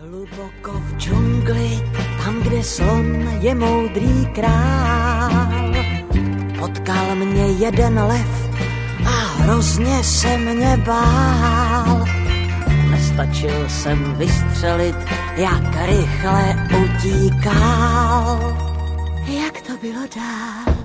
Hluboko v džungli, tam, kde slon je moudrý král, potkal mě jeden lev a hrozně se mě bál. Nestačil jsem vystřelit, jak rychle utíkal. Jak to bylo dál?